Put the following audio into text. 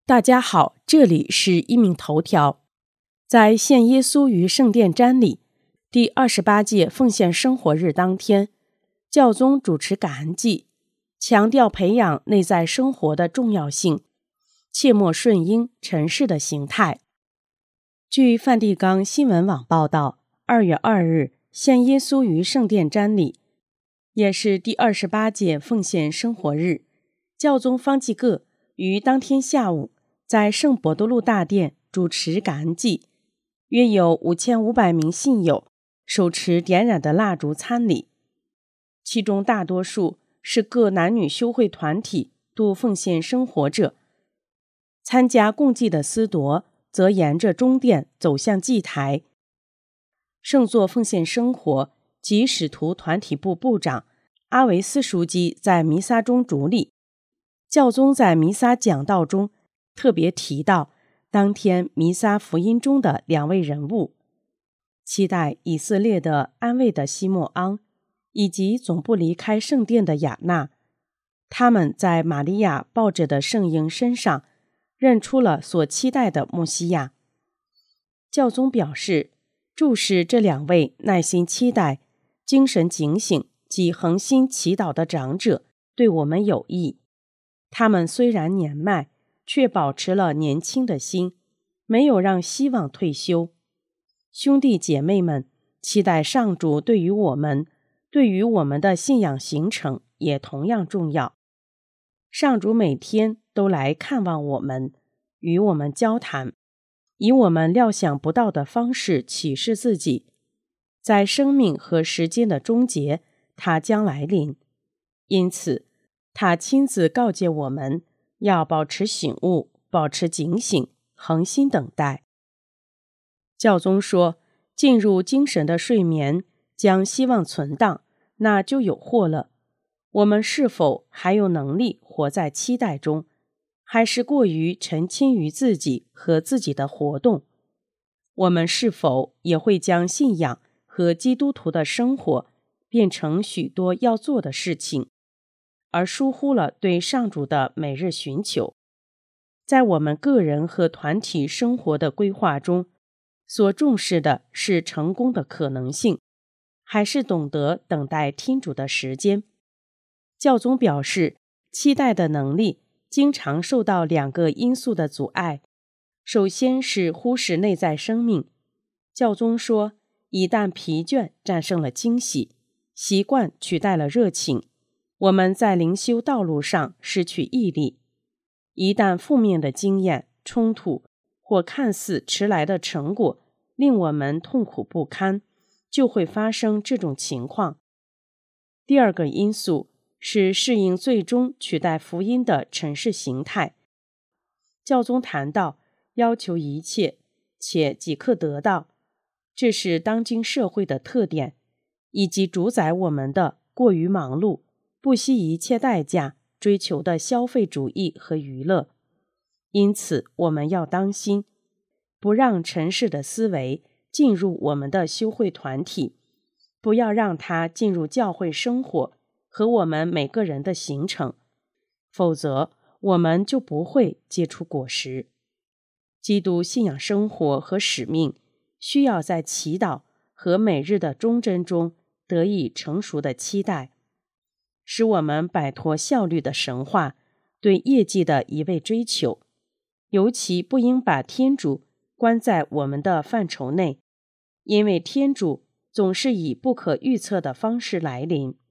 大家好，这里是一名头条。在献耶稣于圣殿瞻礼第28届奉献生活日当天，教宗主持感恩祭，强调培养内在生活的重要性，切莫顺应尘世的形态。据梵蒂冈新闻网报道，2月2日献耶稣于圣殿瞻礼，也是第28届奉献生活日。教宗方济各于当天下午在圣伯多禄大殿主持感恩祭，约有5500名信友手持点燃的蜡烛参礼，其中大多数是各男女修会团体度奉献生活者。参加共祭的司铎则沿着中殿走向祭台。圣座奉献生活及使徒团体部部长阿维斯枢机在弥撒中主礼。教宗在弥撒讲道中特别提到当天弥撒福音中的2位人物，期待以色列的安慰的西默盎，以及总不离开圣殿的亚纳。他们在玛利亚抱着的圣婴身上认出了所期待的默西亚。教宗表示，注视这2位耐心期待、精神警醒及恒心祈祷的长者对我们有益。他们虽然年迈，却保持了年轻的心，没有让希望退休。兄弟姐妹们，期待上主对于我们的信仰形成也同样重要。上主每天都来看望我们，与我们交谈，以我们料想不到的方式启示自己。在生命和时间的终结，他将来临。因此，他亲自告诫我们要保持醒悟，保持警醒，恒心等待。教宗说，进入精神的睡眠，将希望存档，那就有祸了。我们是否还有能力活在期待中，还是过于沉浸于自己和自己的活动？我们是否也会将信仰和基督徒的生活变成许多要做的事情，而疏忽了对上主的每日寻求？在我们个人和团体生活的规划中，所重视的是成功的可能性，还是懂得等待天主的时间？教宗表示，期待的能力经常受到2个因素的阻碍。首先是忽视内在生命。教宗说，一旦疲倦战胜了惊喜，习惯取代了热情，我们在灵修道路上失去毅力。一旦负面的经验、冲突或看似迟来的成果令我们痛苦不堪，就会发生这种情况。第2个因素是适应最终取代福音的尘世形态。教宗谈到要求一切且即刻得到，这是当今社会的特点，以及主宰我们的过于忙碌、不惜一切代价追求的消费主义和娱乐。因此，我们要当心，不让尘世的思维进入我们的修会团体，不要让它进入教会生活和我们每个人的行程，否则我们就不会结出果实。基督信仰生活和使命需要在祈祷和每日的忠贞中得以成熟的期待，使我们摆脱效率的神话，对业绩的一味追求。尤其不应把天主关在我们的范畴内，因为天主总是以不可预测的方式来临。